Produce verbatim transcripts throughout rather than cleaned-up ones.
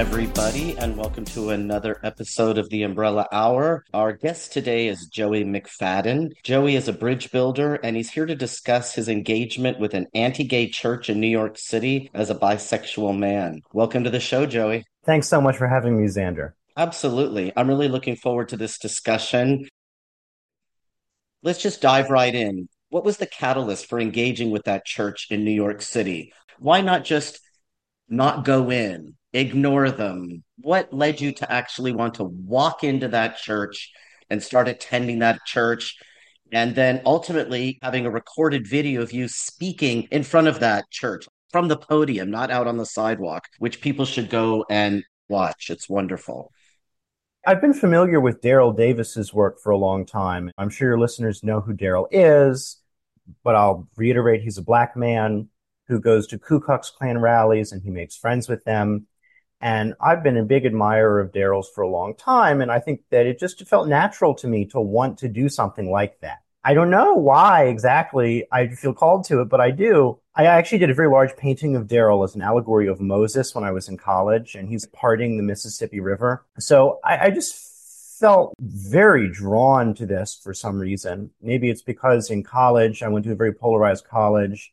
everybody, and welcome to another episode of the Umbrella Hour. Our guest today is Joey McFadden. Joey is a bridge builder, and he's here to discuss his engagement with an anti-gay church in New York City as a bisexual man. Welcome to the show, Joey. Thanks so much for having me, Xander. Absolutely. I'm really looking forward to this discussion. Let's just dive right in. What was the catalyst for engaging with that church in New York City? Why not just not go in, ignore them? What led you to actually want to walk into that church and start attending that church? And then ultimately having a recorded video of you speaking in front of that church from the podium, not out on the sidewalk, which people should go and watch. It's wonderful. I've been familiar with Daryl Davis's work for a long time. I'm sure your listeners know who Daryl is, but I'll reiterate he's a black man who goes to Ku Klux Klan rallies and he makes friends with them. And I've been a big admirer of Daryl's for a long time, and I think that it just felt natural to me to want to do something like that. I don't know why exactly I feel called to it, but I do. I actually did a very large painting of Daryl as an allegory of Moses when I was in college, and he's parting the Mississippi River. So I, I just felt very drawn to this for some reason. Maybe it's because in college, I went to a very polarized college,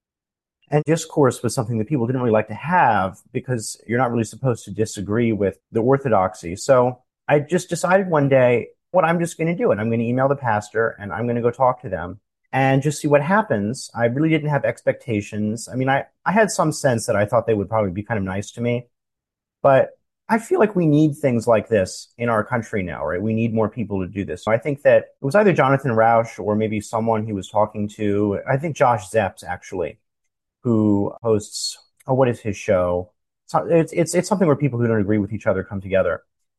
and discourse was something that people didn't really like to have because you're not really supposed to disagree with the orthodoxy. So I just decided one day, what I'm just going to do it. I'm going to email the pastor and I'm going to go talk to them and just see what happens. I really didn't have expectations. I mean, I, I had some sense that I thought they would probably be kind of nice to me, but I feel like we need things like this in our country now, right? We need more people to do this. So I think that it was either Jonathan Rauch or maybe someone he was talking to. I think Josh Zepps, actually, who hosts, oh, what is his show? So it's, it's, it's something where people who don't agree with each other come together.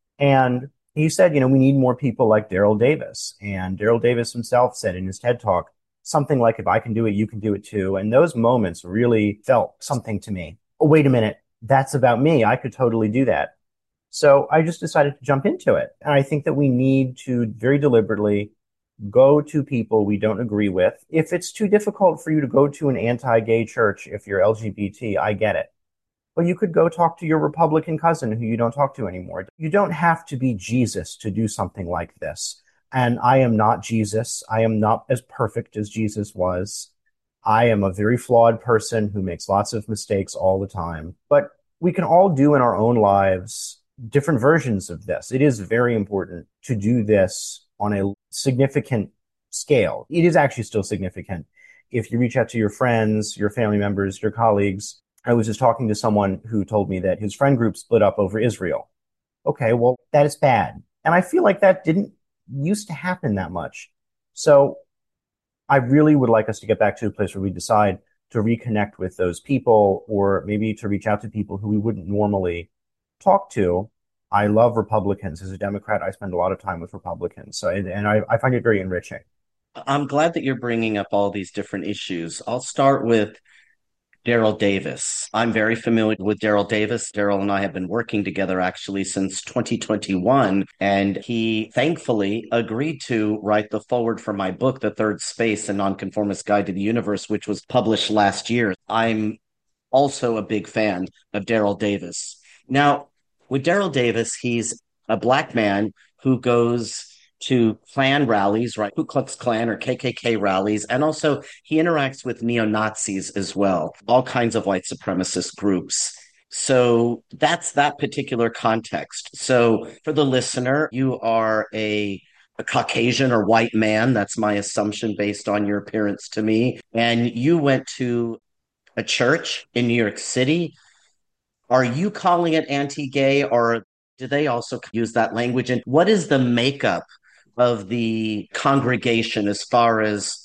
And he said, you know, we need more people like Daryl Davis. And Daryl Davis himself said in his TED Talk, something like, if I can do it, you can do it too. And those moments really felt something to me. Oh, wait a minute. That's about me. I could totally do that. So I just decided to jump into it. And I think that we need to very deliberately go to people we don't agree with. If it's too difficult for you to go to an anti-gay church, if you're L G B T, I get it. But you could go talk to your Republican cousin who you don't talk to anymore. You don't have to be Jesus to do something like this. And I am not Jesus. I am not as perfect as Jesus was. I am a very flawed person who makes lots of mistakes all the time. But we can all do in our own lives different versions of this. It is very important to do this on a significant scale. It is actually still significant. If you reach out to your friends, your family members, your colleagues. I was just talking to someone who told me that his friend group split up over Israel. Okay, well, that is bad. And I feel like that didn't used to happen that much. So I really would like us to get back to a place where we decide to reconnect with those people, or maybe to reach out to people who we wouldn't normally talk to. I love Republicans. As a Democrat, I spend a lot of time with Republicans. So, and I, I find it very enriching. I'm glad that you're bringing up all these different issues. I'll start with Daryl Davis. I'm very familiar with Daryl Davis. Daryl and I have been working together actually since twenty twenty-one, and he thankfully agreed to write the foreword for my book, The Third Space, A Nonconformist Guide to the Universe, which was published last year. I'm also a big fan of Daryl Davis. Now, with Daryl Davis, he's a black man who goes to Klan rallies, right? Ku Klux Klan or K K K rallies. And also he interacts with neo-Nazis as well, all kinds of white supremacist groups. So that's that particular context. So for the listener, you are a, a Caucasian or white man. That's my assumption based on your appearance to me. And you went to a church in New York City. Are you calling it anti-gay, or do they also use that language? And what is the makeup of the congregation as far as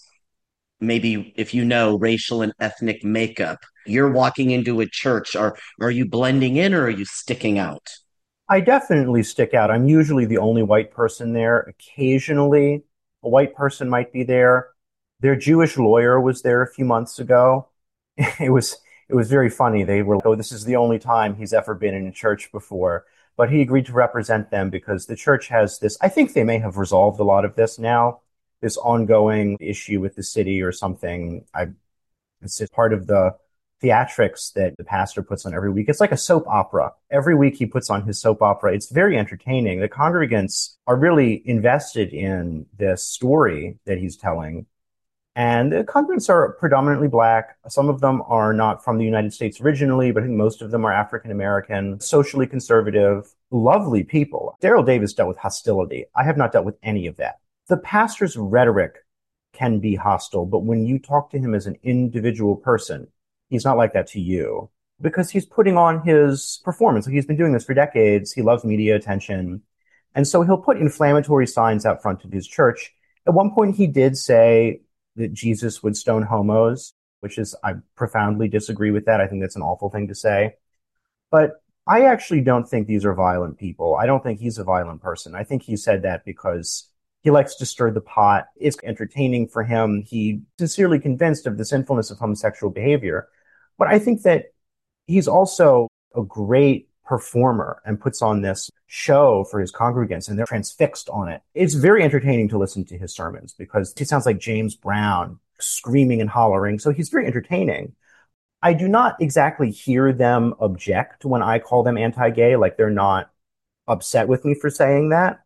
maybe, if you know, racial and ethnic makeup? You're walking into a church. Are, are you blending in or are you sticking out? I definitely stick out. I'm usually the only white person there. Occasionally, a white person might be there. Their Jewish lawyer was there a few months ago. It was it was very funny. They were like, oh, this is the only time he's ever been in a church before. But he agreed to represent them because the church has this, I think they may have resolved a lot of this now, this ongoing issue with the city or something. I, it's part of the theatrics that the pastor puts on every week. It's like a soap opera. Every week he puts on his soap opera. It's very entertaining. The congregants are really invested in this story that he's telling. And the congregants are predominantly Black. Some of them are not from the United States originally, but I think most of them are African American, socially conservative, lovely people. Daryl Davis dealt with hostility. I have not dealt with any of that. The pastor's rhetoric can be hostile, but when you talk to him as an individual person, he's not like that to you because he's putting on his performance. He's been doing this for decades. He loves media attention. And so he'll put inflammatory signs out front of his church. At one point, he did say that Jesus would stone homos, which is, I profoundly disagree with that. I think that's an awful thing to say. But I actually don't think these are violent people. I don't think he's a violent person. I think he said that because he likes to stir the pot. It's entertaining for him. He's sincerely convinced of the sinfulness of homosexual behavior. But I think that he's also a great performer and puts on this show for his congregants, and they're transfixed on it. It's very entertaining to listen to his sermons because he sounds like James Brown, screaming and hollering. So he's very entertaining. I do not exactly hear them object when I call them anti-gay, like they're not upset with me for saying that.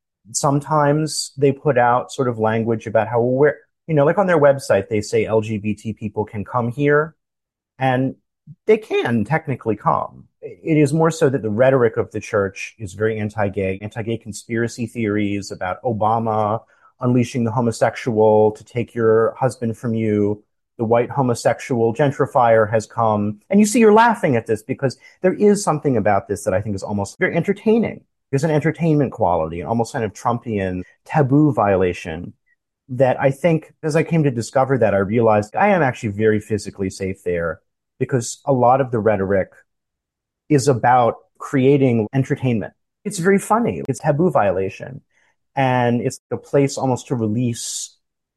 Sometimes they put out sort of language about how we're, you know, like on their website, they say L G B T people can come here, and they can technically come. It is more so that the rhetoric of the church is very anti-gay, anti-gay conspiracy theories about Obama unleashing the homosexual to take your husband from you. The white homosexual gentrifier has come. And you see, you're laughing at this because there is something about this that I think is almost very entertaining. There's an entertainment quality, an almost kind of Trumpian taboo violation that I think, as I came to discover that, I realized I am actually very physically safe there because a lot of the rhetoric is about creating entertainment. It's very funny. It's taboo violation. And it's a place almost to release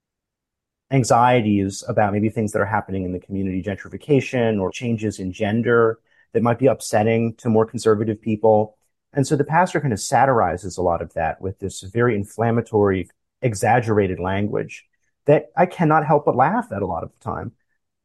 anxieties about maybe things that are happening in the community, gentrification or changes in gender that might be upsetting to more conservative people. And so the pastor kind of satirizes a lot of that with this very inflammatory, exaggerated language that I cannot help but laugh at a lot of the time.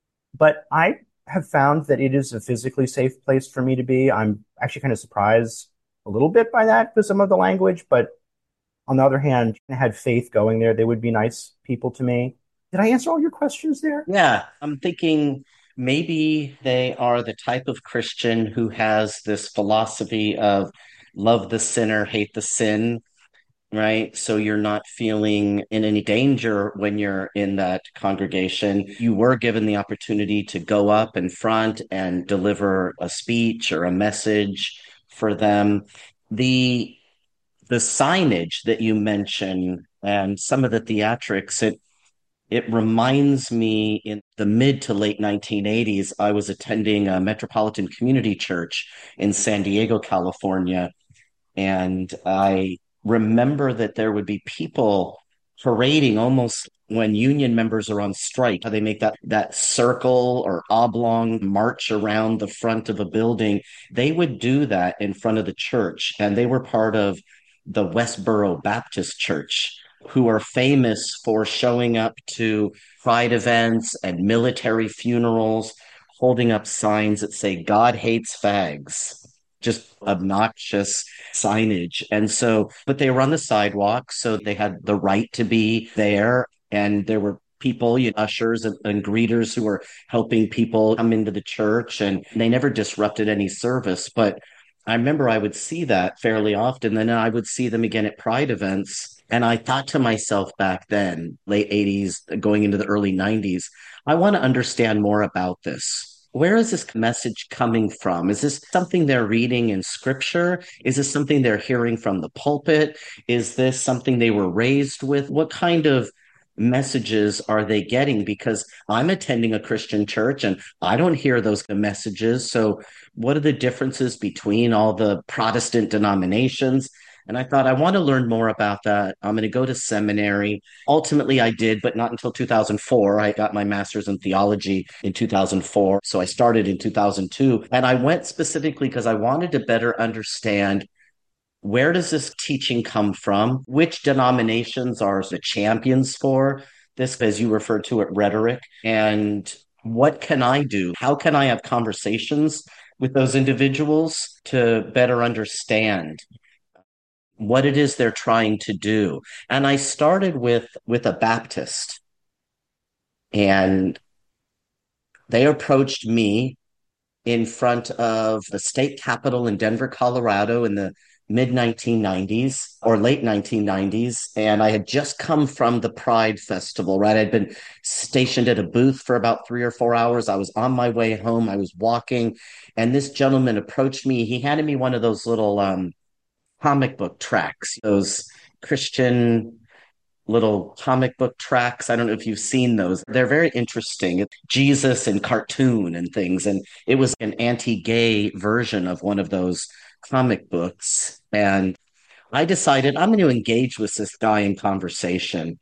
But I have found that it is a physically safe place for me to be. I'm actually kind of surprised a little bit by that with some of the language, but on the other hand, I had faith going there. They would be nice people to me. Did I answer all your questions there? Yeah, I'm thinking maybe they are the type of Christian who has this philosophy of love the sinner, hate the sin, right? So you're not feeling in any danger when you're in that congregation. You were given the opportunity to go up in front and deliver a speech or a message for them. The the signage that you mentioned and some of the theatrics, it it reminds me in the mid to late nineteen eighties, I was attending a Metropolitan Community Church in San Diego, California. And I remember that there would be people parading almost when union members are on strike. How they make that, that circle or oblong march around the front of a building. They would do that in front of the church. And they were part of the Westboro Baptist Church, who are famous for showing up to pride events and military funerals, holding up signs that say, God hates fags. Just obnoxious signage. And so, but they were on the sidewalk, so they had the right to be there. And there were people, you know, ushers and, and greeters who were helping people come into the church, and they never disrupted any service. But I remember I would see that fairly often. Then I would see them again at pride events. And I thought to myself back then, late eighties, going into the early nineties, I want to understand more about this. Where is this message coming from? Is this something they're reading in scripture? Is this something they're hearing from the pulpit? Is this something they were raised with? What kind of messages are they getting? Because I'm attending a Christian church and I don't hear those messages. So what are the differences between all the Protestant denominations? And I thought, I want to learn more about that. I'm going to go to seminary. Ultimately, I did, but not until two thousand four. I got my master's in theology in two thousand four. So I started in two thousand two. And I went specifically because I wanted to better understand, where does this teaching come from? Which denominations are the champions for this, as you referred to it, rhetoric? And What can I do? How can I have conversations with those individuals to better understand what it is they're trying to do? And I started with with a Baptist, and they approached me in front of the state capitol in Denver, Colorado in the mid nineteen nineties or late nineteen nineties. And I had just come from the Pride Festival, right? I'd been stationed at a booth for about three or four hours. I was on my way home. I was walking, and this gentleman approached me. He handed me one of those little um, comic book tracks, those Christian little comic book tracks. I don't know if you've seen those. They're very interesting. It's Jesus and cartoon and things. And it was an anti-gay version of one of those comic books. And I decided I'm going to engage with this guy in conversation.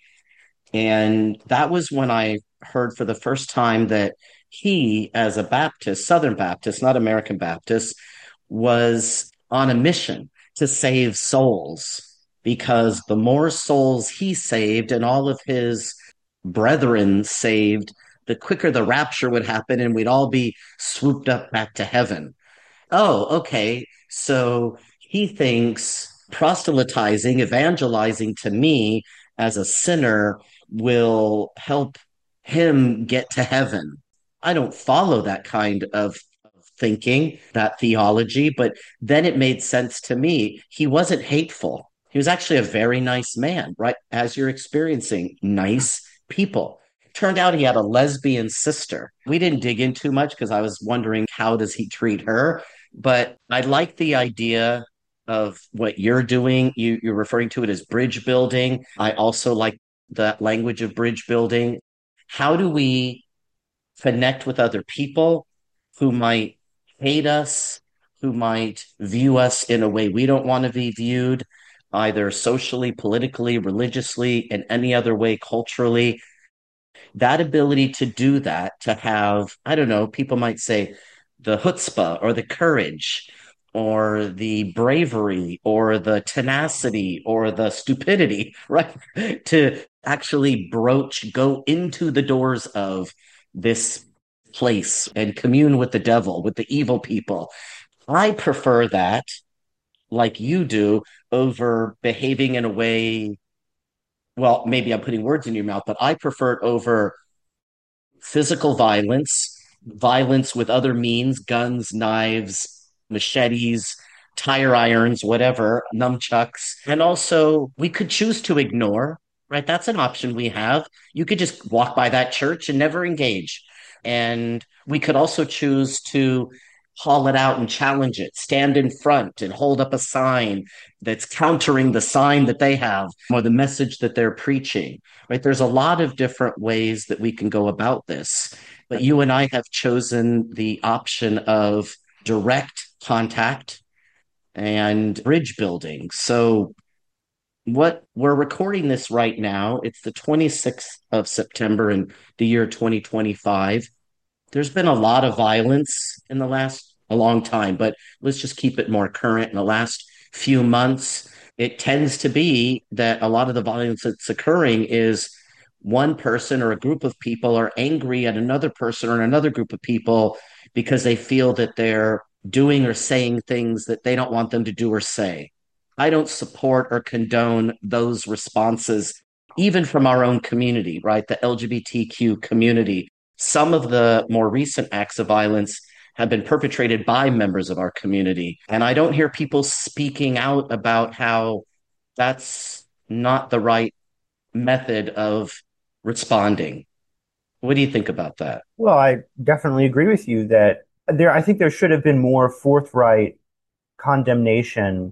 And that was when I heard for the first time that he, as a Baptist, Southern Baptist, not American Baptist, was on a mission to save souls, because the more souls he saved and all of his brethren saved, the quicker the rapture would happen and we'd all be swooped up back to heaven. Oh, okay. So he thinks proselytizing, evangelizing to me as a sinner will help him get to heaven. I don't follow that kind of thinking, that theology, but then it made sense to me. He wasn't hateful. He was actually a very nice man, right? As you're experiencing nice people. Turned out he had a lesbian sister. We didn't dig in too much because I was wondering how does he treat her? But I like the idea of what you're doing. You, you're referring to it as bridge building. I also like that language of bridge building. How do we connect with other people who might hate us, who might view us in a way we don't want to be viewed, either socially, politically, religiously, in any other way, culturally? That ability to do that, to have, I don't know, people might say the chutzpah or the courage or the bravery or the tenacity or the stupidity, right? To actually broach, go into the doors of this place and commune with the devil, with the evil people. I prefer that, like you do, over behaving in a way. Well, maybe I'm putting words in your mouth, but I prefer it over physical violence, violence with other means, guns, knives, machetes, tire irons, whatever, nunchucks. And also, we could choose to ignore, right? That's an option we have. You could just walk by that church and never engage. And we could also choose to haul it out and challenge it, stand in front and hold up a sign that's countering the sign that they have or the message that they're preaching, right? There's a lot of different ways that we can go about this. But you and I have chosen the option of direct contact and bridge building. So what we're recording this right now, it's the twenty-sixth of September in the year twenty twenty-five. There's been a lot of violence in the last a long time, but let's just keep it more current. In the last few months, it tends to be that a lot of the violence that's occurring is one person or a group of people are angry at another person or another group of people because they feel that they're doing or saying things that they don't want them to do or say. I don't support or condone those responses, even from our own community, right? The L G B T Q community. Some of the more recent acts of violence have been perpetrated by members of our community. And I don't hear people speaking out about how that's not the right method of responding. What do you think about that? Well, I definitely agree with you that there, I think there should have been more forthright condemnation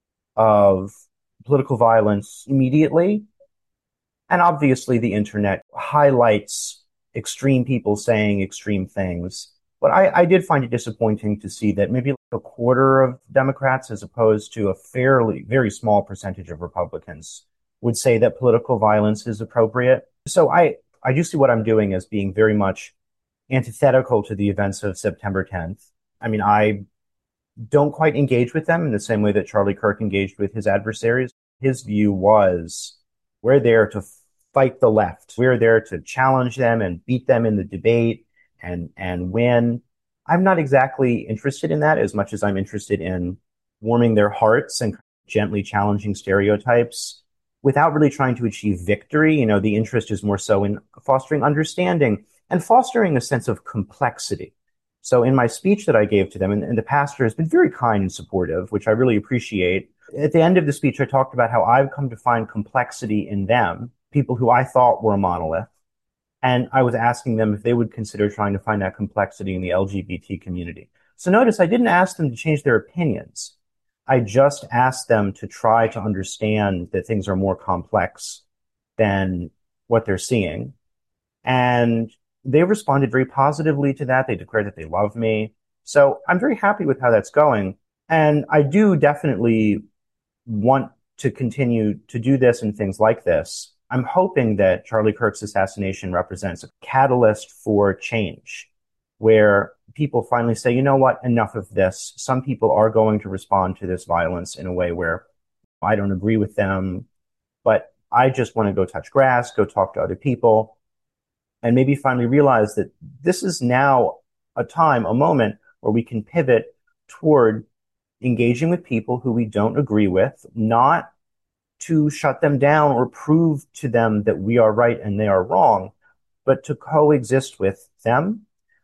of political violence immediately. And obviously, the internet highlights extreme people saying extreme things. But I, I did find it disappointing to see that maybe like a quarter of Democrats, as opposed to a fairly, very small percentage of Republicans, would say that political violence is appropriate. So I, I do see what I'm doing as being very much antithetical to the events of September tenth. I mean, I don't quite engage with them in the same way that Charlie Kirk engaged with his adversaries. His view was, we're there to fight the left. We're there to challenge them and beat them in the debate and and win. I'm not exactly interested in that as much as I'm interested in warming their hearts and gently challenging stereotypes without really trying to achieve victory. You know, the interest is more so in fostering understanding and fostering a sense of complexity. So in my speech that I gave to them, and, and the pastor has been very kind and supportive, which I really appreciate. At the end of the speech, I talked about how I've come to find complexity in them, people who I thought were a monolith. And I was asking them if they would consider trying to find that complexity in the L G B T community. So notice I didn't ask them to change their opinions. I just asked them to try to understand that things are more complex than what they're seeing. And they responded very positively to that. They declared that they love me. So I'm very happy with how that's going. And I do definitely want to continue to do this and things like this. I'm hoping that Charlie Kirk's assassination represents a catalyst for change, where people finally say, you know what, enough of this. Some people are going to respond to this violence in a way where I don't agree with them, but I just want to go touch grass, go talk to other people, and maybe finally realize that this is now a time, a moment where we can pivot toward engaging with people who we don't agree with, not to shut them down or prove to them that we are right and they are wrong, but to coexist with them.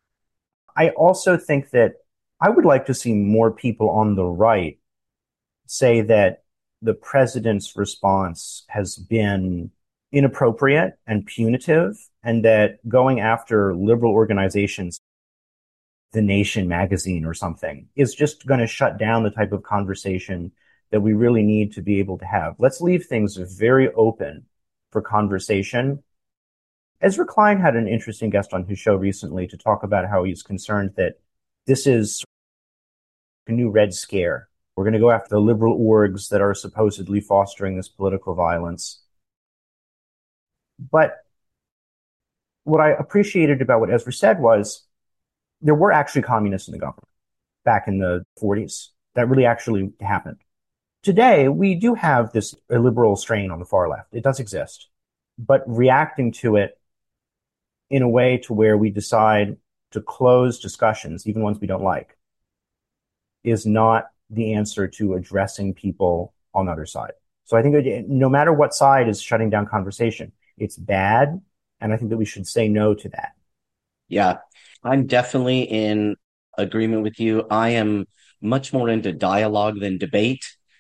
I also think that I would like to see more people on the right say that the president's response has been inappropriate and punitive, and that going after liberal organizations, The Nation magazine or something, is just going to shut down the type of conversation that we really need to be able to have. Let's leave things very open for conversation. Ezra Klein had an interesting guest on his show recently to talk about how he's concerned that this is a new Red Scare. We're going to go after the liberal orgs that are supposedly fostering this political violence. But what I appreciated about what Ezra said was there were actually communists in the government back in the forties. That really actually happened. Today, we do have this illiberal strain on the far left. It does exist. But reacting to it in a way to where we decide to close discussions, even ones we don't like, is not the answer to addressing people on the other side. So I think no matter what side is shutting down conversation, it's bad. And I think that we should say no to that. Yeah, I'm definitely in agreement with you. I am much more into dialogue than debate.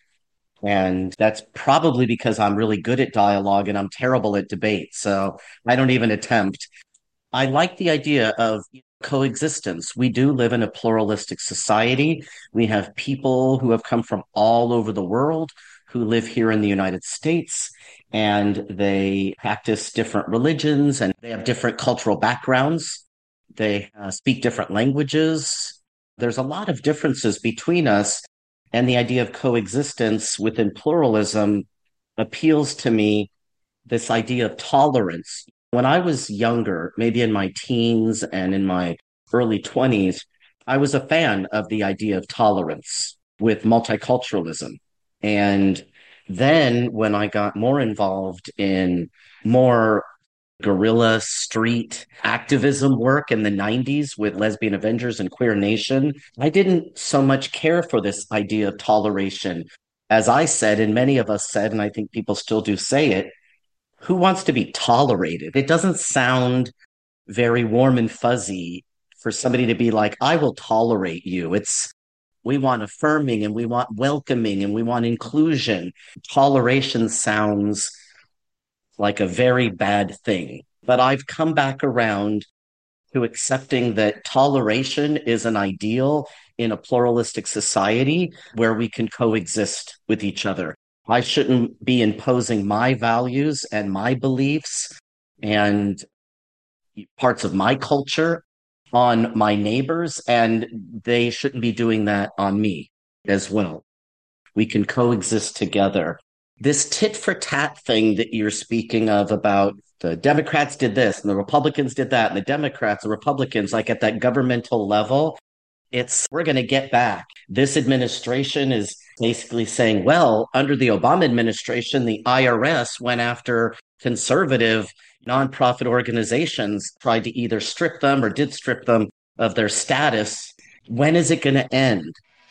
And that's probably because I'm really good at dialogue and I'm terrible at debate. So I don't even attempt. I like the idea of coexistence. We do live in a pluralistic society. We have people who have come from all over the world who live here in the United States, and they practice different religions and they have different cultural backgrounds. They uh, speak different languages. There's a lot of differences between us. And the idea of coexistence within pluralism appeals to me, this idea of tolerance. When I was younger, maybe in my teens and in my early twenties, I was a fan of the idea of tolerance with multiculturalism. And then when I got more involved in more guerrilla street activism work in the nineties with Lesbian Avengers and Queer Nation, I didn't so much care for this idea of toleration. As I said, and many of us said, and I think people still do say it, who wants to be tolerated? It doesn't sound very warm and fuzzy for somebody to be like, I will tolerate you. It's we want affirming and we want welcoming and we want inclusion. Toleration sounds like a very bad thing. But I've come back around to accepting that toleration is an ideal in a pluralistic society where we can coexist with each other. I shouldn't be imposing my values and my beliefs and parts of my culture on my neighbors, and they shouldn't be doing that on me as well. We can coexist together. This tit for tat thing that you're speaking of about the Democrats did this and the Republicans did that, and the Democrats, the Republicans, like at that governmental level, it's we're going to get back. This administration is basically saying, well, under the Obama administration, the I R S went after conservative nonprofit organizations tried to either strip them or did strip them of their status. When is it going to end?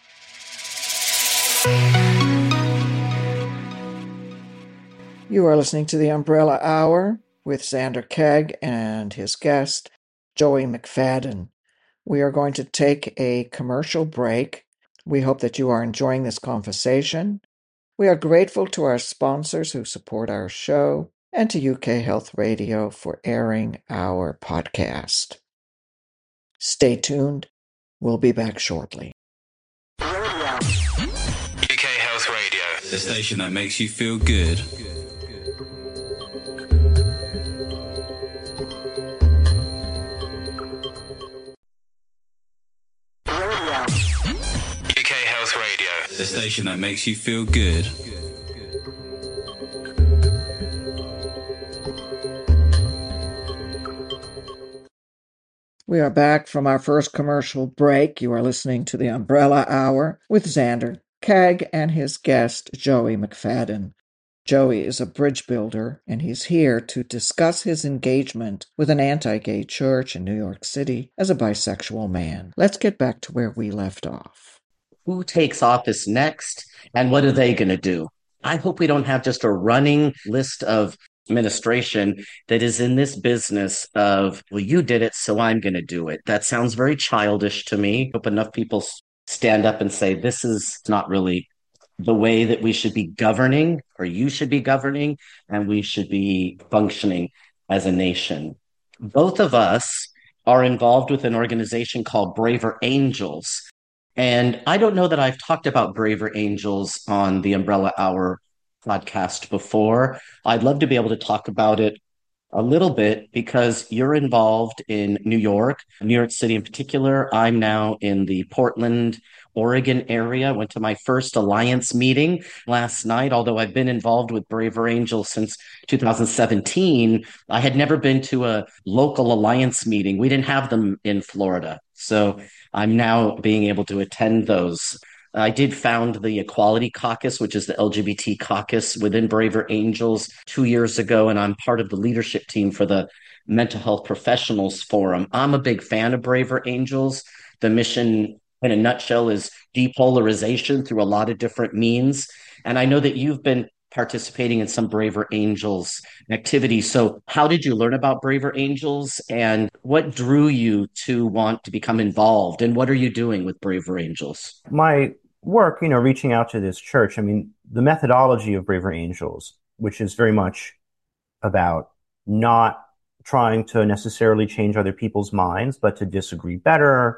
You are listening to the Umbrella Hour with Xander Keg and his guest, Joey McFadden. We are going to take a commercial break. We hope that you are enjoying this conversation. We are grateful to our sponsors who support our show and to U K Health Radio for airing our podcast. Stay tuned. We'll be back shortly. U K Health Radio, the station that makes you feel good. U K Health Radio, the station that makes you feel good. We are back from our first commercial break. You are listening to the Umbrella Hour with Xander Keg and his guest, Joey McFadden. Joey is a bridge builder, and he's here to discuss his engagement with an anti-gay church in New York City as a bisexual man. Let's get back to where we left off. Who takes office next, and what are they going to do? I hope we don't have just a running list of administration that is in this business of, well, you did it, so I'm going to do it. That sounds very childish to me. I hope enough people stand up and say, this is not really the way that we should be governing, or you should be governing, and we should be functioning as a nation. Both of us are involved with an organization called Braver Angels. And I don't know that I've talked about Braver Angels on the Umbrella Hour podcast before. I'd love to be able to talk about it a little bit because you're involved in New York, New York City in particular. I'm now in the Portland, Oregon area. Went to my first Alliance meeting last night. Although I've been involved with Braver Angels since two thousand seventeen, I had never been to a local Alliance meeting. We didn't have them in Florida. So I'm now being able to attend those. I did found the Equality Caucus, which is the L G B T caucus within Braver Angels two years ago, and I'm part of the leadership team for the Mental Health Professionals Forum. I'm a big fan of Braver Angels. The mission, in a nutshell, is depolarization through a lot of different means. And I know that you've been participating in some Braver Angels activities. So how did you learn about Braver Angels, and what drew you to want to become involved, and what are you doing with Braver Angels? My work, you know, reaching out to this church, I mean, the methodology of Braver Angels, which is very much about not trying to necessarily change other people's minds, but to disagree better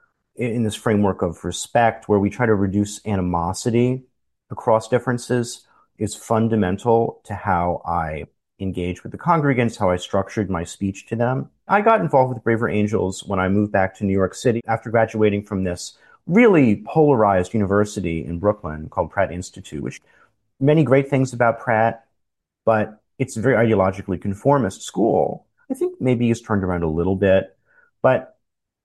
in this framework of respect, where we try to reduce animosity across differences, is fundamental to how I engage with the congregants, how I structured my speech to them. I got involved with Braver Angels when I moved back to New York City after graduating from this really polarized university in Brooklyn called Pratt Institute, which many great things about Pratt, but it's a very ideologically conformist school. I think maybe it's turned around a little bit, but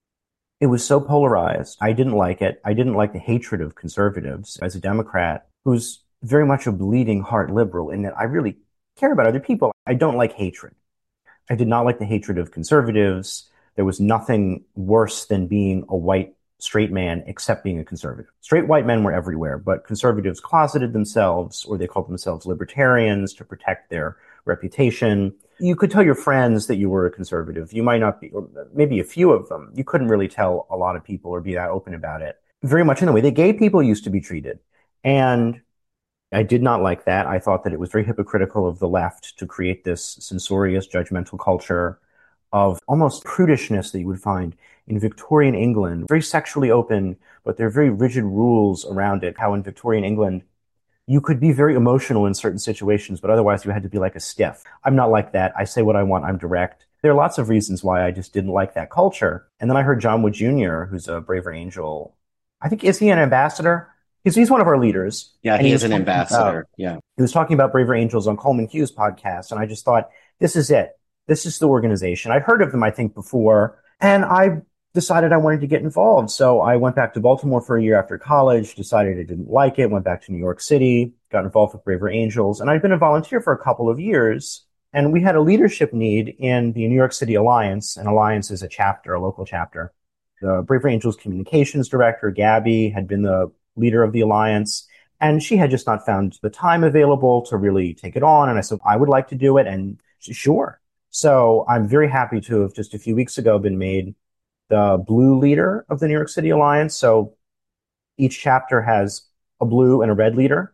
it was so polarized. I didn't like it. I didn't like the hatred of conservatives. As a Democrat who's very much a bleeding heart liberal in that I really care about other people, I don't like hatred. I did not like the hatred of conservatives. There was nothing worse than being a white straight man except being a conservative. Straight white men were everywhere, but conservatives closeted themselves, or they called themselves libertarians to protect their reputation. You could tell your friends that you were a conservative. You might not be, or maybe a few of them. You couldn't really tell a lot of people or be that open about it. Very much in the way that gay people used to be treated. And I did not like that. I thought that it was very hypocritical of the left to create this censorious, judgmental culture of almost prudishness that you would find in Victorian England. Very sexually open, but there are very rigid rules around it. How in Victorian England, you could be very emotional in certain situations, but otherwise you had to be like a stiff. I'm not like that. I say what I want. I'm direct. There are lots of reasons why I just didn't like that culture. And then I heard John Wood Junior, who's a Braver Angel. I think, is he an ambassador? He's, he's one of our leaders. Yeah, he, he is an ambassador. About, yeah. He was talking about Braver Angels on Coleman Hughes' podcast, and I just thought, this is it. This is the organization. I'd heard of them, I think, before, and I decided I wanted to get involved. So I went back to Baltimore for a year after college, decided I didn't like it, went back to New York City, got involved with Braver Angels, and I'd been a volunteer for a couple of years. And we had a leadership need in the New York City Alliance. An alliance is a chapter, a local chapter. The Bravery Angels communications director, Gabby, had been the leader of the alliance, and she had just not found the time available to really take it on. And I said, I would like to do it. And she, sure. So I'm very happy to have just a few weeks ago been made the blue leader of the New York City Alliance. So each chapter has a blue and a red leader.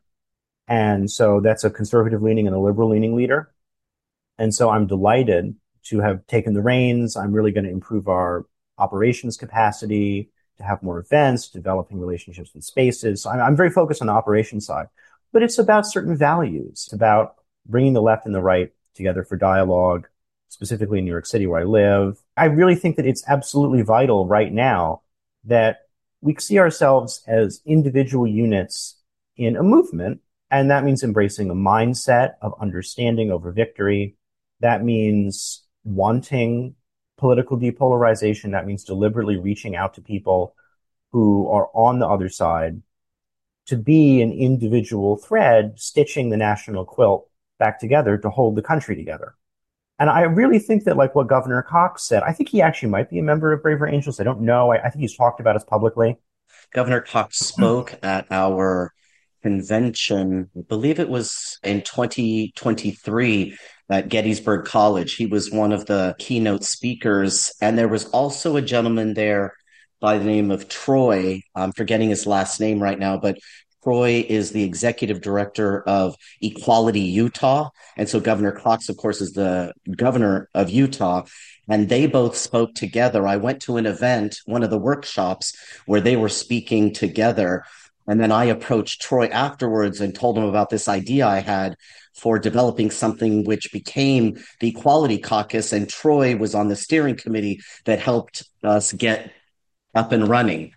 And so that's a conservative leaning and a liberal leaning leader. And so I'm delighted to have taken the reins. I'm really going to improve our operations capacity, to have more events, developing relationships with spaces. So I'm, I'm very focused on the operations side. But it's about certain values. It's about bringing the left and the right together for dialogue, specifically in New York City where I live. I really think that it's absolutely vital right now that we see ourselves as individual units in a movement. And that means embracing a mindset of understanding over victory. That means wanting political depolarization. That means deliberately reaching out to people who are on the other side to be an individual thread, stitching the national quilt back together to hold the country together. And I really think that, like what Governor Cox said, I think he actually might be a member of Braver Angels. I don't know. I, I think he's talked about us publicly. Governor Cox spoke at our convention, I believe it was in twenty twenty-three at Gettysburg College. He was one of the keynote speakers. And there was also a gentleman there by the name of Troy. I'm forgetting his last name right now, but Troy is the executive director of Equality Utah. And so Governor Cox, of course, is the governor of Utah. And they both spoke together. I went to an event, one of the workshops, where they were speaking together. And then I approached Troy afterwards and told him about this idea I had for developing something which became the Equality Caucus. And Troy was on the steering committee that helped us get up and running.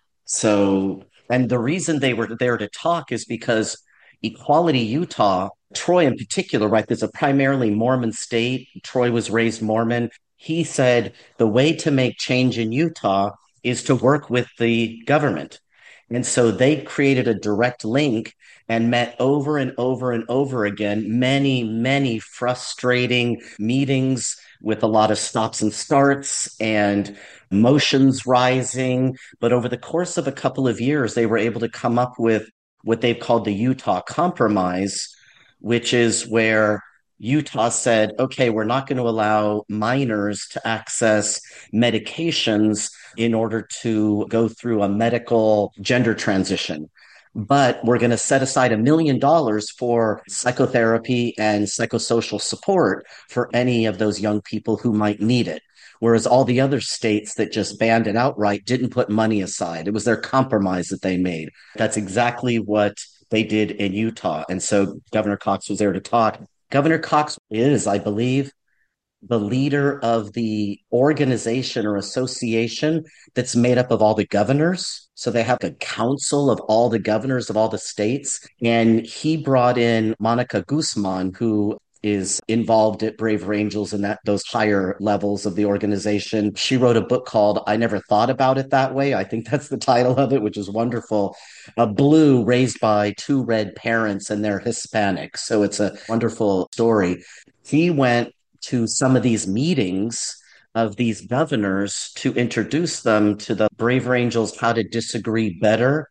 So, and the reason they were there to talk is because Equality Utah, Troy in particular, right, there's a primarily Mormon state. Troy was raised Mormon. He said the way to make change in Utah is to work with the government. And so they created a direct link and met over and over and over again, many, many frustrating meetings with a lot of stops and starts and motions rising. But over the course of a couple of years, they were able to come up with what they've called the Utah Compromise, which is where Utah said, okay, we're not going to allow minors to access medications in order to go through a medical gender transition. But we're going to set aside a million dollars for psychotherapy and psychosocial support for any of those young people who might need it. Whereas all the other states that just banned it outright didn't put money aside. It was their compromise that they made. That's exactly what they did in Utah. And so Governor Cox was there to talk. Governor Cox is, I believe, the leader of the organization or association that's made up of all the governors. So they have a council of all the governors of all the states. And he brought in Monica Guzman, who is involved at Braver Angels and that those higher levels of the organization. She wrote a book called I Never Thought About It That Way. I think that's the title of it, which is wonderful. A blue raised by two red parents and they're Hispanic. So it's a wonderful story. He went to some of these meetings of these governors to introduce them to the Braver Angels How to Disagree Better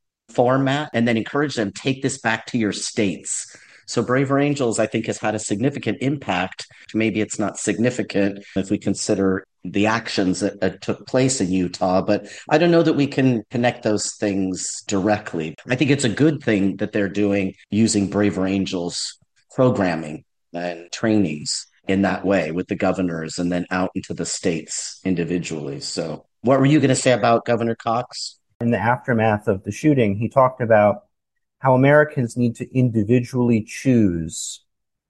format and then encourage them, take this back to your states. So Braver Angels, I think, has had a significant impact. Maybe it's not significant if we consider the actions that, that took place in Utah, but I don't know that we can connect those things directly. I think it's a good thing that they're doing using Braver Angels programming and trainings in that way with the governors and then out into the states individually. So what were you going to say about Governor Cox? In the aftermath of the shooting, he talked about how Americans need to individually choose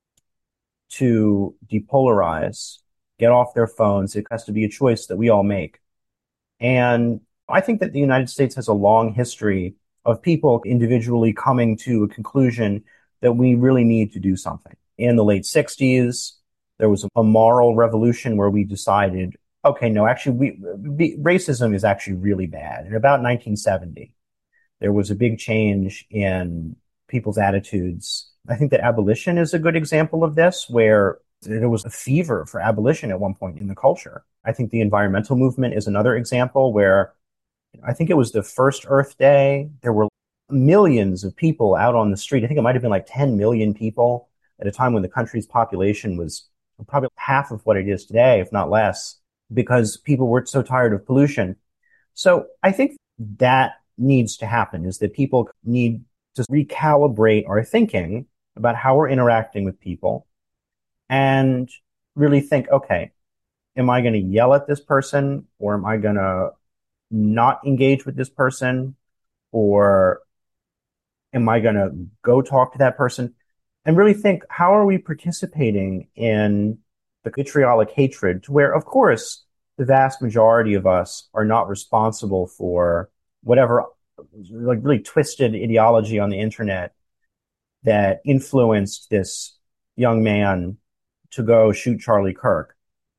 to depolarize, get off their phones. It has to be a choice that we all make. And I think that the United States has a long history of people individually coming to a conclusion that we really need to do something. In the late sixties, there was a moral revolution where we decided, okay, no, actually, we, racism is actually really bad. In about nineteen seventy, there was a big change in people's attitudes. I think that abolition is a good example of this, where There was a fever for abolition at one point in the culture. I think the environmental movement is another example where I think it was the first Earth Day. There were millions of people out on the street. I think it might have been like ten million people at a time when the country's population was probably half of what it is today, if not less, because people were so tired of pollution. So I think that needs to happen, is that people need to recalibrate our thinking about how we're interacting with people and really think, okay, am I going to yell at this person, or am I going to not engage with this person, or am I going to go talk to that person? And really think, how are we participating in the vitriolic hatred to where, of course, the vast majority of us are not responsible for whatever like really twisted ideology on the internet that influenced this young man to go shoot Charlie Kirk.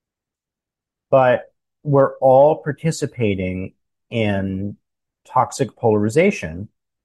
But we're all participating in toxic polarization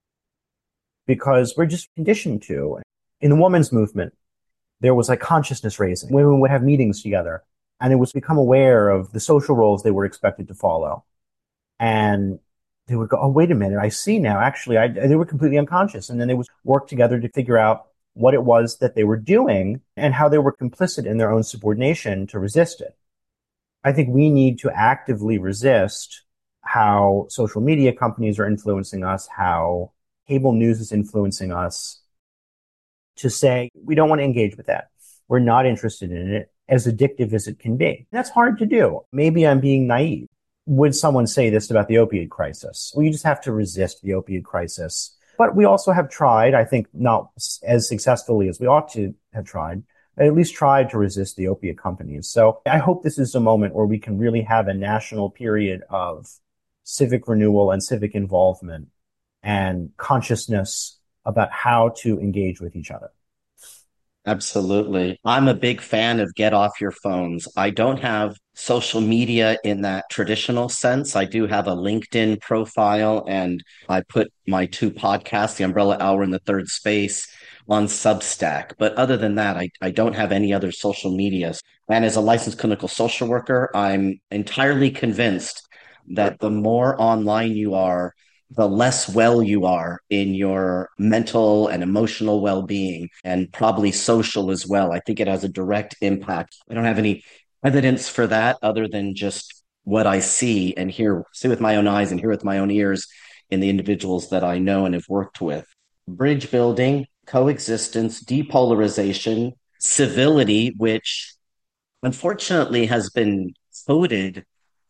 because we're just conditioned to. In the women's movement, there was like consciousness raising. Women would have meetings together, and it was become aware of the social roles they were expected to follow. And they would go, oh, wait a minute, I see now. Actually, I, they were completely unconscious. And then they would work together to figure out what it was that they were doing and how they were complicit in their own subordination to resist it. I think we need to actively resist how social media companies are influencing us, how cable news is influencing us, to say, we don't want to engage with that. We're not interested in it, as addictive as it can be. That's hard to do. Maybe I'm being naive. Would someone say this about the opioid crisis? Well, you just have to resist the opioid crisis. But we also have tried, I think not as successfully as we ought to have tried, at least tried to resist the opiate companies. So I hope this is a moment where we can really have a national period of civic renewal and civic involvement and consciousness about how to engage with each other. Absolutely. I'm a big fan of get off your phones. I don't have social media in that traditional sense. I do have a LinkedIn profile, and I put my two podcasts, The Umbrella Hour and The Third Space, on Substack. But other than that, I, I don't have any other social medias. And as a licensed clinical social worker, I'm entirely convinced that the more online you are, the less well you are in your mental and emotional well-being, and probably social as well. I think it has a direct impact. I don't have any evidence for that other than just what I see and hear, see with my own eyes and hear with my own ears in the individuals that I know and have worked with. Bridge building, coexistence, depolarization, civility, which unfortunately has been coded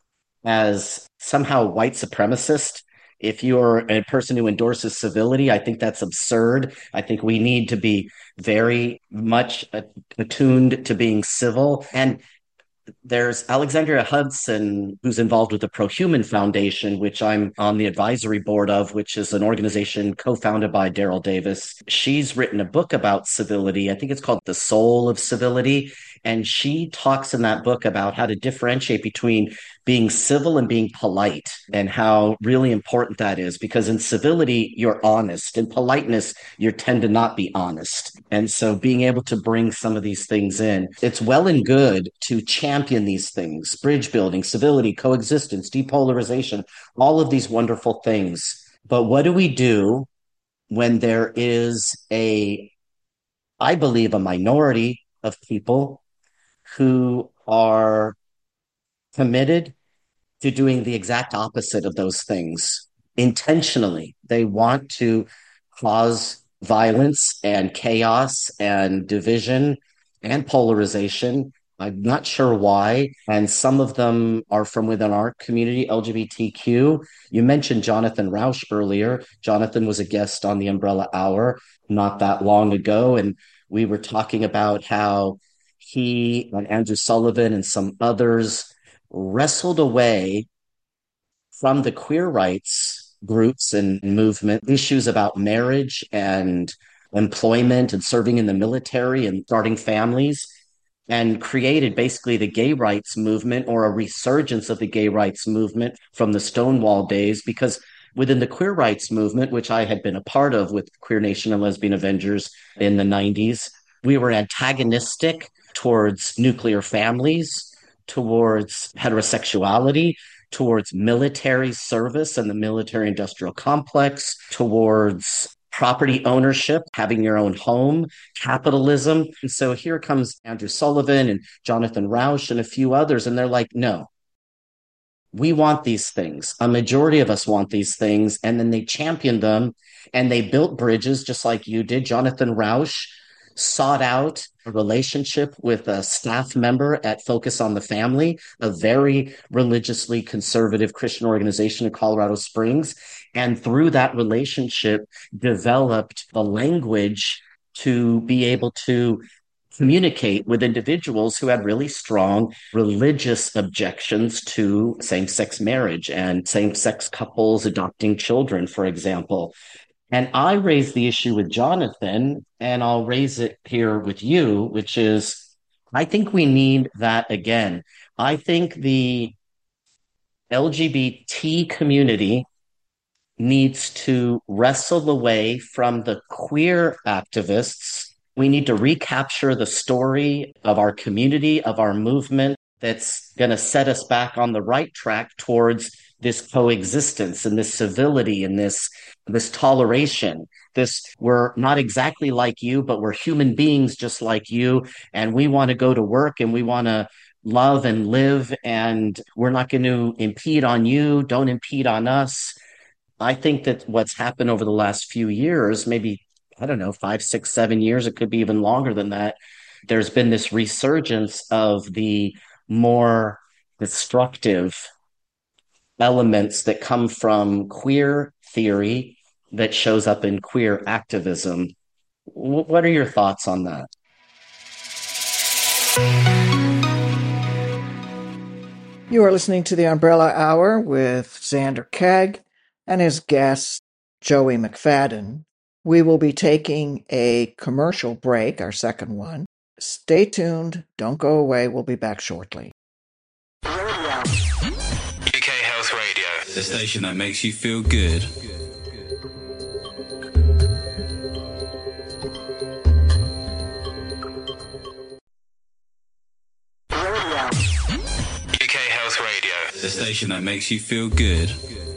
as somehow white supremacist. If you're a person who endorses civility, I think that's absurd. I think we need to be very much attuned to being civil. And there's Alexandria Hudson, who's involved with the Prohuman Foundation, which I'm on the advisory board of, which is an organization co-founded by Daryl Davis. She's written a book about civility. I think it's called The Soul of Civility. And she talks in that book about how to differentiate between being civil and being polite, and how really important that is, because in civility, you're honest. In politeness, you tend to not be honest. And so being able to bring some of these things in, it's well and good to champion these things: bridge building, civility, coexistence, depolarization, all of these wonderful things. But what do we do when there is a, I believe, a minority of people who are committed to doing the exact opposite of those things intentionally? They want to cause violence and chaos and division and polarization. I'm not sure why. And some of them are from within our community, L G B T Q. You mentioned Jonathan Rauch earlier. Jonathan was a guest on the Umbrella Hour not that long ago, and we were talking about how he and Andrew Sullivan and some others wrestled away from the queer rights groups and movement issues about marriage and employment and serving in the military and starting families, and created basically the gay rights movement, or a resurgence of the gay rights movement from the Stonewall days. Because within the queer rights movement, which I had been a part of with Queer Nation and Lesbian Avengers in the nineties, we were antagonistic towards nuclear families, towards heterosexuality, towards military service and the military industrial complex, towards property ownership, having your own home, capitalism. And so here comes Andrew Sullivan and Jonathan Rauch and a few others, and they're like, no, we want these things. A majority of us want these things. And then they championed them and they built bridges just like you did. Jonathan Rauch sought out a relationship with a staff member at Focus on the Family, a very religiously conservative Christian organization in Colorado Springs. And through that relationship, developed the language to be able to communicate with individuals who had really strong religious objections to same-sex marriage and same-sex couples adopting children, for example. And I raised the issue with Jonathan, and I'll raise it here with you, which is, I think we need that again. I think the L G B T community needs to wrestle away from the queer activists. We need to recapture the story of our community, of our movement, that's going to set us back on the right track towards this coexistence and this civility and this this toleration. This, we're not exactly like you, but we're human beings just like you, and we want to go to work and we want to love and live, and we're not going to impede on you. Don't impede on us. I think that what's happened over the last few years, maybe, I don't know, five, six, seven years, it could be even longer than that, there's been this resurgence of the more destructive elements that come from queer theory that shows up in queer activism. W- what are your thoughts on that? You are listening to the Umbrella Hour with Xander Keg and his guest, Joey McFadden. We will be taking a commercial break, our second one. Stay tuned. Don't go away. We'll be back shortly. U K Health Radio, the station that makes you feel good. U K Health Radio, the station that makes you feel good.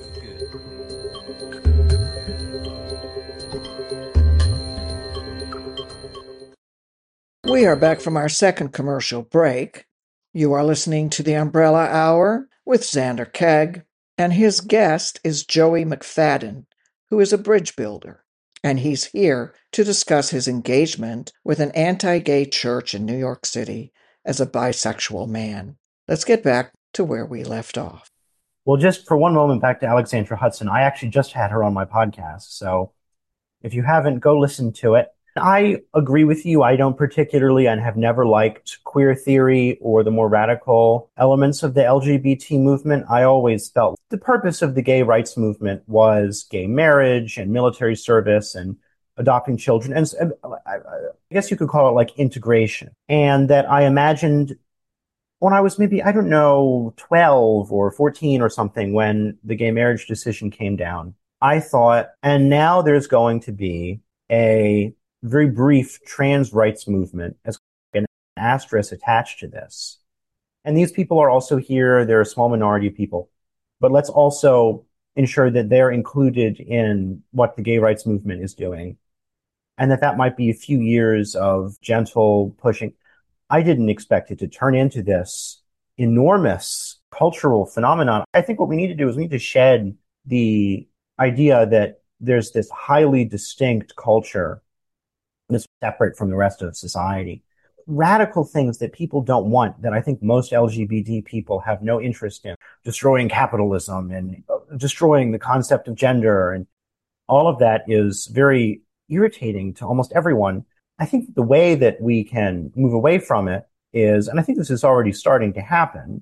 We are back from our second commercial break. You are listening to the Umbrella Hour with Xander Keg, and his guest is Joey McFadden, who is a bridge builder, and he's here to discuss his engagement with an anti-gay church in New York City as a bisexual man. Let's get back to where we left off. Well, just for one moment, back to Alexandra Hudson. I actually just had her on my podcast, so if you haven't, go listen to it. I agree with you. I don't particularly and have never liked queer theory or the more radical elements of the L G B T movement. I always felt the purpose of the gay rights movement was gay marriage and military service and adopting children. And, and I, I guess you could call it like integration. And that I imagined when I was maybe, I don't know, twelve or fourteen or something, when the gay marriage decision came down, I thought, and now there's going to be a very brief trans rights movement as an asterisk attached to this. And these people are also here. They're a small minority of people. But let's also ensure that they're included in what the gay rights movement is doing. And that that might be a few years of gentle pushing. I didn't expect it to turn into this enormous cultural phenomenon. I think what we need to do is we need to shed the idea that there's this highly distinct culture that's separate from the rest of society. Radical things that people don't want, that I think most L G B T people have no interest in. Destroying capitalism and destroying the concept of gender, and all of that is very irritating to almost everyone. I think the way that we can move away from it is, and I think this is already starting to happen,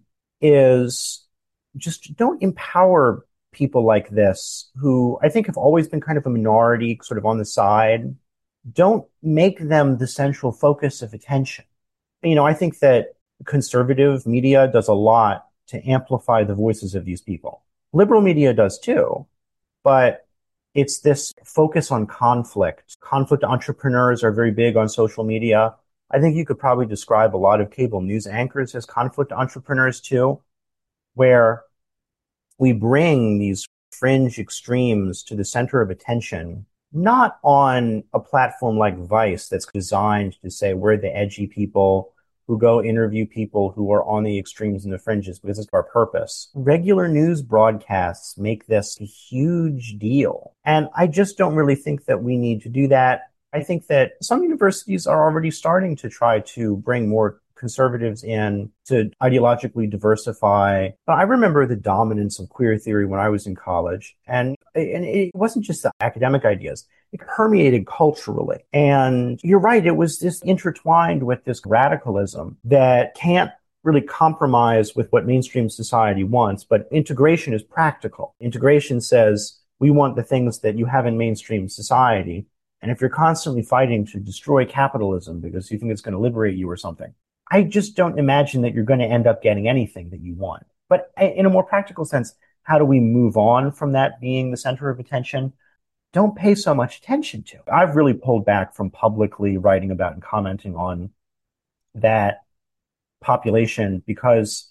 is just don't empower people like this who I think have always been kind of a minority, sort of on the side. Don't make them the central focus of attention. You know, I think that conservative media does a lot to amplify the voices of these people. Liberal media does too, but it's this focus on conflict. Conflict entrepreneurs are very big on social media. I think you could probably describe a lot of cable news anchors as conflict entrepreneurs too, where we bring these fringe extremes to the center of attention, not on a platform like Vice that's designed to say we're the edgy people who go interview people who are on the extremes and the fringes because it's our purpose. Regular news broadcasts make this a huge deal. And I just don't really think that we need to do that. I think that some universities are already starting to try to bring more conservatives in to ideologically diversify. But I remember the dominance of queer theory when I was in college. And, and it wasn't just the academic ideas. It permeated culturally. And you're right, it was just intertwined with this radicalism that can't really compromise with what mainstream society wants. But integration is practical. Integration says, we want the things that you have in mainstream society. And if you're constantly fighting to destroy capitalism because you think it's going to liberate you or something, I just don't imagine that you're going to end up getting anything that you want. But in a more practical sense, how do we move on from that being the center of attention? Don't pay so much attention to. I've really pulled back from publicly writing about and commenting on that population because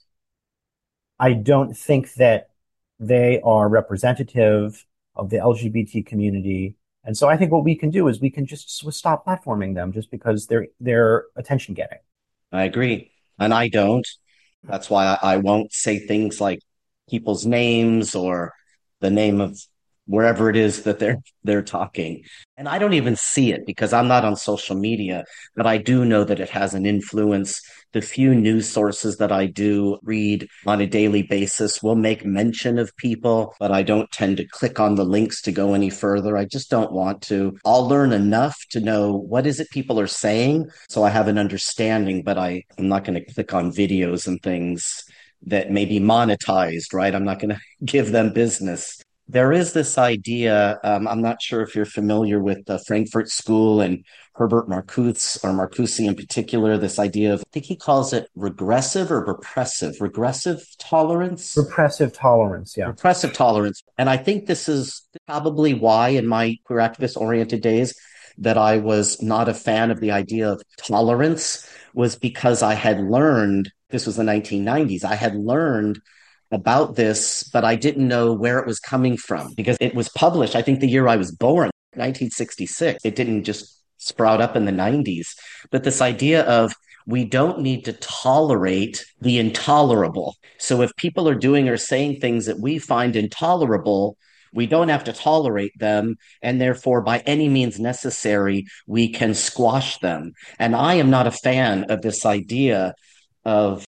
I don't think that they are representative of the L G B T community. And so I think what we can do is we can just stop platforming them just because they're they're attention getting. I agree. And I don't. That's why I, I won't say things like people's names or the name of wherever it is that they're they're talking. And I don't even see it because I'm not on social media, but I do know that it has an influence. The few news sources that I do read on a daily basis will make mention of people, but I don't tend to click on the links to go any further. I just don't want to. I'll learn enough to know what is it people are saying, so I have an understanding, but I, I'm not going to click on videos and things that may be monetized, right? I'm not going to give them business. There is this idea, um, I'm not sure if you're familiar with the Frankfurt School and Herbert Marcuse, or Marcuse in particular, this idea of, I think he calls it regressive or repressive, regressive tolerance? Repressive tolerance, yeah. Repressive tolerance. And I think this is probably why in my queer activist-oriented days that I was not a fan of the idea of tolerance, was because I had learned, this was the nineteen nineties, I had learned about this, but I didn't know where it was coming from because it was published, I think, the year I was born, nineteen sixty-six. It didn't just sprout up in the nineties. But this idea of we don't need to tolerate the intolerable. So if people are doing or saying things that we find intolerable, we don't have to tolerate them, and therefore, by any means necessary, we can squash them. And I am not a fan of this idea of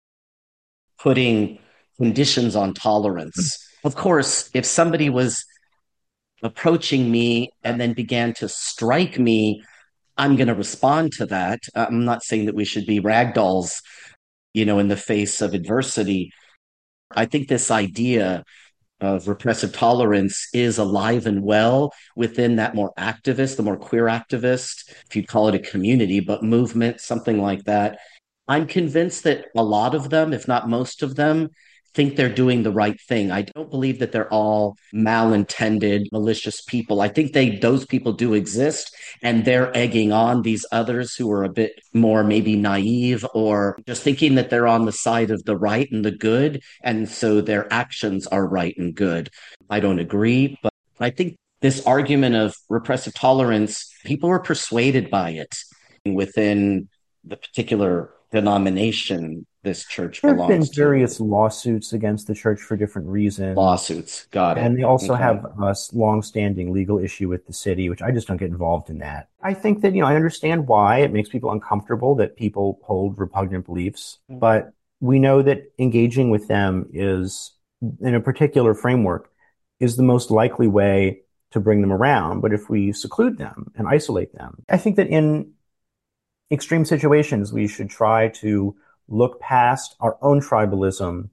putting conditions on tolerance. Of course, if somebody was approaching me and then began to strike me, I'm going to respond to that. I'm not saying that we should be ragdolls, you know, in the face of adversity. I think this idea of repressive tolerance is alive and well within that more activist, the more queer activist, if you'd call it a community, but movement, something like that. I'm convinced that a lot of them, if not most of them, think they're doing the right thing. I don't believe that they're all malintended, malicious people. I think they those people do exist, and they're egging on these others who are a bit more maybe naive or just thinking that they're on the side of the right and the good, and so their actions are right and good. I don't agree, but I think this argument of repressive tolerance, people are persuaded by it within the particular denomination this church there belongs have been to. various lawsuits against the church for different reasons. Lawsuits, got it. And they also Okay. have a long-standing legal issue with the city, which I just don't get involved in that. I think that, you know, I understand why it makes people uncomfortable that people hold repugnant beliefs, Mhm. but we know that engaging with them is, in a particular framework, is the most likely way to bring them around. But if we seclude them and isolate them, I think that in extreme situations, we should try to look past our own tribalism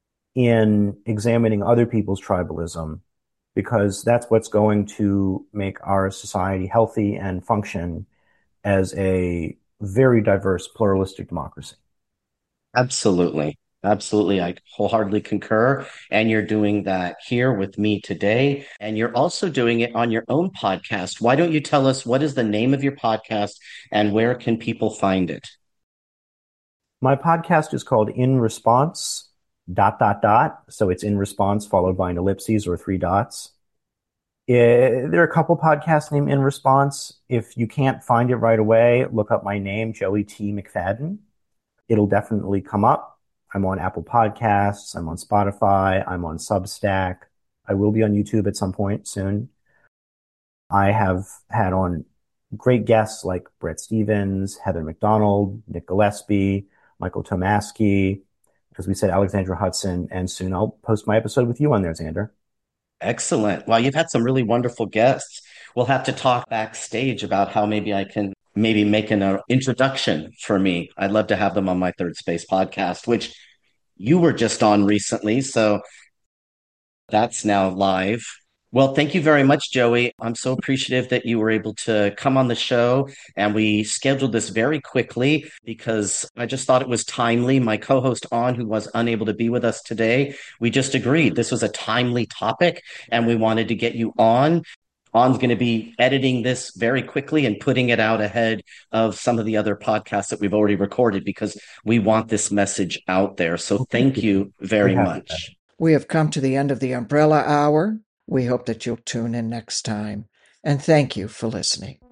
in examining other people's tribalism, because that's what's going to make our society healthy and function as a very diverse, pluralistic democracy. Absolutely. Absolutely. I wholeheartedly concur. And you're doing that here with me today. And you're also doing it on your own podcast. Why don't you tell us what is the name of your podcast and where can people find it? My podcast is called In Response, dot, dot, dot. So it's In Response followed by an ellipses or three dots. It, there are a couple podcasts named In Response. If you can't find it right away, look up my name, Joey T. McFadden. It'll definitely come up. I'm on Apple Podcasts. I'm on Spotify. I'm on Substack. I will be on YouTube at some point soon. I have had on great guests like Brett Stevens, Heather McDonald, Nick Gillespie, Michael Tomasky, as we said, Alexandra Hudson, and soon I'll post my episode with you on there, Xander. Excellent. Well, you've had some really wonderful guests. We'll have to talk backstage about how maybe I can maybe make an uh, introduction for me. I'd love to have them on my Third Space podcast, which you were just on recently. So that's now live. Well, thank you very much, Joey. I'm so appreciative that you were able to come on the show, and we scheduled this very quickly because I just thought it was timely. My co-host On, who was unable to be with us today, we just agreed this was a timely topic and we wanted to get you on. On's going to be editing this very quickly and putting it out ahead of some of the other podcasts that we've already recorded because we want this message out there. So well, thank, thank you very much. We have come to the end of the Umbrella Hour. We hope that you'll tune in next time. And thank you for listening.